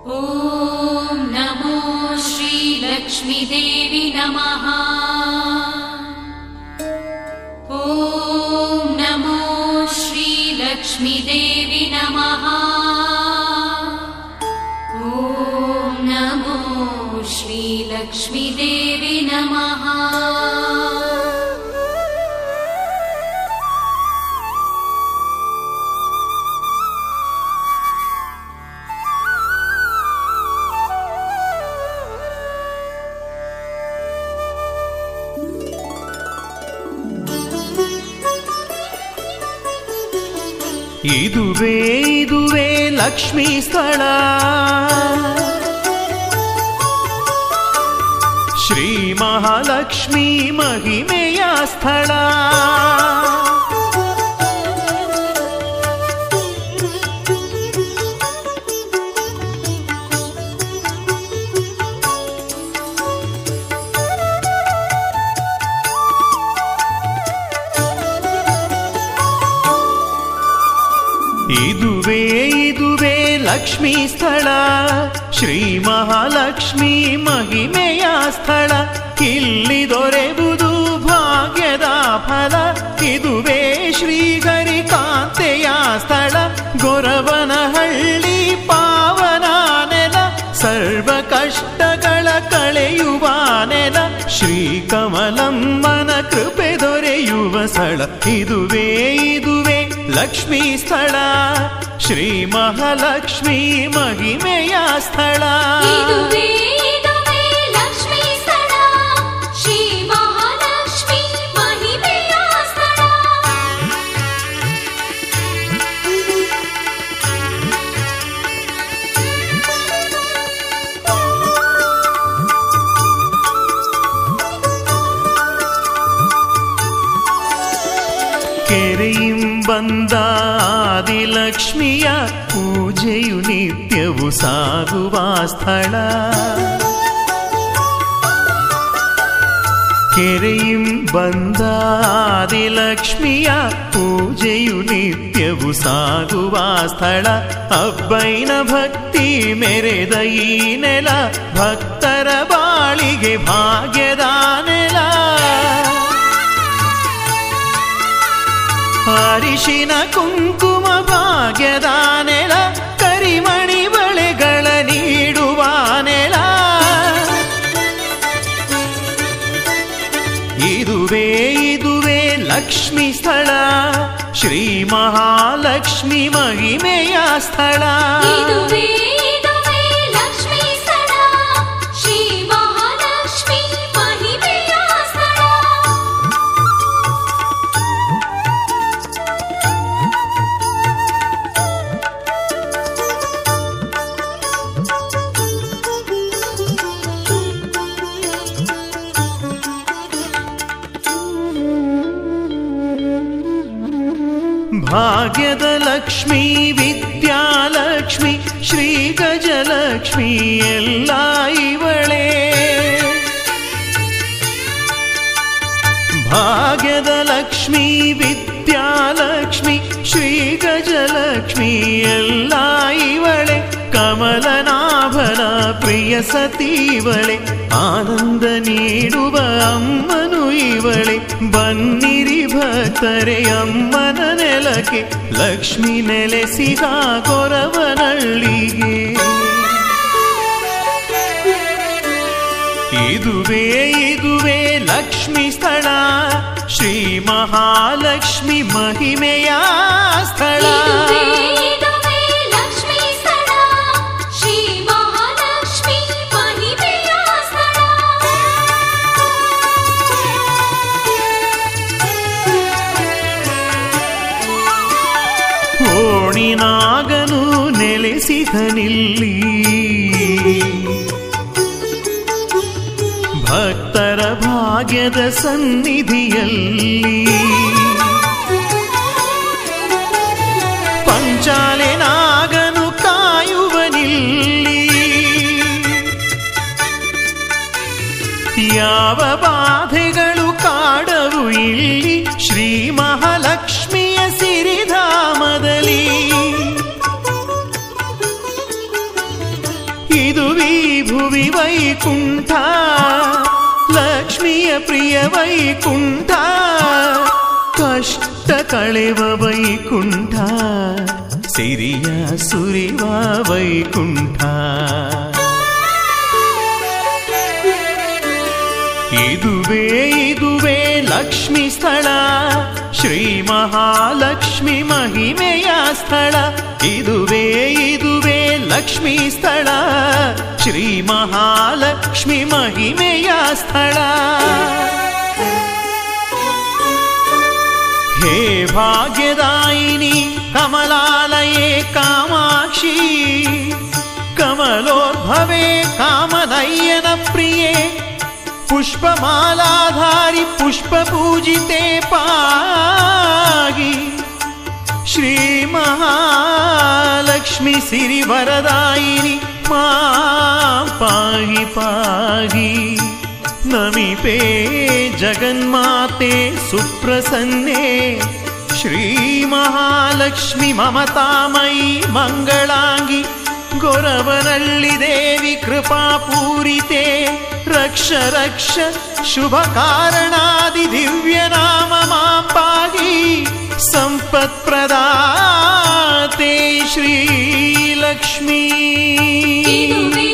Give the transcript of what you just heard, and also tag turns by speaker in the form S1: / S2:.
S1: ಓಂ ನಮೋ ಶ್ರೀ ಲಕ್ಷ್ಮೀ ದೇವಿ ನಮಃ. ಓಂ ನಮೋ ಶ್ರೀ ಲಕ್ಷ್ಮೀ ದೇವಿ ನಮಃ. ಓಂ ನಮೋ ಶ್ರೀ ಲಕ್ಷ್ಮೀ ದೇವಿ ನಮಃ.
S2: ಇದುವೇ ಲಕ್ಷ್ಮೀ ಸ್ಥಳ, ಶ್ರೀ ಮಹಾಲಕ್ಷ್ಮೀ ಮಹಿಮೆಯ ಸ್ಥಳ. ಇದುವೇ ಲಕ್ಷ್ಮೀ ಸ್ಥಳ, ಶ್ರೀ ಮಹಾಲಕ್ಷ್ಮೀ ಮಹಿಮೆಯ ಸ್ಥಳ. ಇಲ್ಲಿ ದೊರೆಯುವುದು ಭಾಗ್ಯದ ಫಲ, ಇದುವೇ ಶ್ರೀಗರಿಕಾಂತೆಯ ಸ್ಥಳ. ಗೊರವನಹಳ್ಳಿ ಪಾವನ ನೆಲ, ಸರ್ವ ಕಷ್ಟಗಳ ಕಳೆಯುವ ನೆಲ. ಶ್ರೀ ಕಮಲಮ್ಮನ ಕೃಪೆ ದೊರೆಯುವ ಸ್ಥಳ. ಇದುವೇ ಲಕ್ಷ್ಮೀ ಸ್ಥಳ, ಶ್ರೀ ಮಹಾಲಕ್ಷ್ಮೀ ಮಹಿಮೆಯ ಸ್ಥಳ.
S1: ಇದುವೇ ಲಕ್ಷ್ಮೀ ಸ್ಥಳ, ಶ್ರೀ ಮಹಾಲಕ್ಷ್ಮೀ ಮಹಿಮೆಯ ಸ್ಥಳ.
S2: ಕೆರೆಯಿಂ ಬಂದ ಆದಿಲಕ್ಷ್ಮಿಯ ಪೂಜೆಯು ನಿತ್ಯವೂ ಸಾಗುವ ಸ್ಥಳ. ಕೆರೆಯಿಂ ಬಂದ ಆದಿಲಕ್ಷ್ಮಿಯ ಪೂಜೆಯು ನಿತ್ಯವೂ ಸಾಗುವ ಸ್ಥಳ. ಅಬ್ಬೈನ ಭಕ್ತಿ ಮೆರೆದ ಈ ನೆಲ, ಭಕ್ತರ ಬಾಳಿಗೆ ಭಾಗ್ಯದ ನೆಲ. ಅರಿಶಿನ ಕುಂಕುಮ ಭಾಗ್ಯದ ನೆಲ, ಕರಿಮಣಿ ಬಳೆಗಳ ನೀಡುವ ನೆಲ. ಇದುವೇ ಲಕ್ಷ್ಮೀ ಸ್ಥಳ, ಶ್ರೀ ಮಹಾಲಕ್ಷ್ಮಿ ಮಹಿಮೆಯ ಸ್ಥಳ.
S1: ಇದುವೇ ಲಕ್ಷ್ಮೀ ಸ್ಥಳ, ಶ್ರೀ ಮಹಾಲಕ್ಷ್ಮಿ ಮಹಿಮೆಯ ಸ್ಥಳ.
S2: ಭಾಗ್ಯದ ಲಕ್ಷ್ಮೀ ವಿದ್ಯಾಲಕ್ಷ್ಮಿ, ಶ್ರೀ ಗಜಲಕ್ಷ್ಮಿ ಎಲ್ಲ ಇವಳೇ. ಭಾಗ್ಯದ ಲಕ್ಷ್ಮೀ ವಿದ್ಯಾಲಕ್ಷ್ಮಿ, ಶ್ರೀ ಗಜಲಕ್ಷ್ಮಿ ಎಲ್ಲ ಇವಳೆ. ಕಮಲನಾಭನ ಪ್ರಿಯ ಸತೀವಳೆ, ಆನಂದ ನೀಡುವ ಅಮ್ಮನು ಇವಳೆ. ಬನ್ನಿರಿ ಭಕ್ತರೆ ಅಮ್ಮನ ನೆಲಕ್ಕೆ, ಲಕ್ಷ್ಮಿ ನೆಲೆಸಿದ ಗೊರವನಹಳ್ಳಿಗೆ. ಇದುವೇ ಲಕ್ಷ್ಮೀ ಸ್ಥಳ, ಶ್ರೀ ಮಹಾಲಕ್ಷ್ಮಿ ಮಹಿಮೆಯ ಸ್ಥಳ.
S1: ಲಕ್ಷ್ಮೀ ಸ್ಥಳ, ಶ್ರೀ ಮಹಾಲಕ್ಷ್ಮಿ ಮಹಿಮೆಯ ಸ್ಥಳ.
S2: ಓಣಿನಾಗನು ನೆಲೆಸಿದನಿಲ್ಲಿ, ಭಕ್ತರ ಭಾಗ್ಯದ ಸನ್ನಿಧಿಯಲ್ಲಿ. ಪಂಚಾಲೆ ನಾಗನು ಕಾಯುವನಿಲ್ಲಿ, ಯಾವ ಬಾಧೆಗಳು ಕಾಡವು ಇಲ್ಲಿ. ಶ್ರೀ ಮಹಾಲಕ್ಷ್ಮಿಯ ಸಿರಿಧಾಮದಲ್ಲಿ ಇದುವೀ ಭುವಿ ವೈಕುಂಠ ಲಕ್ಷ್ಮಿಯ ಪ್ರಿಯ ವೈಕುಂಠ ಕಷ್ಟ ಕಳೆವ ವೈಕುಂಠ ಸಿರಿಯ ಸುರಿವ ವೈಕುಂಠ ಇದುವೇ ಲಕ್ಷ್ಮಿ ಸ್ಥಳ ಶ್ರೀ ಮಹಾಲಕ್ಷ್ಮಿ ಮಹಿಮೆಯ ಸ್ಥಳ ಇದುವೇ ಲಕ್ಷ್ಮಿ ಸ್ಥಳ ಶ್ರೀ ಮಹಾಲಕ್ಷ್ಮಿ ಮಹಿಮೆಯ ಸ್ಥಳ ಹೇ ಭಾಗ್ಯದಾಯಿನಿ ಕಮಲಾಲಯೇ ಕಾಮಾಕ್ಷಿ ಕಮಲೋದ್ಭವೆ ಕಾಮನಯ್ಯನ ಪ್ರಿಯೆ पुष्पमालाधारि पुष्पपूजिते पाहि श्री महालक्ष्मी सिरिवरदायिनि मां पाहि पाहि नमिपे जगन्माते सुप्रसन्ने श्री महालक्ष्मी ममतामयी मंगलांगी गोरवनल्लि देवी कृपापूरिते रक्ष रक्ष शुभ कारणादि दिव्य नाम मां पाहि संपत्प्रदाते श्री लक्ष्मी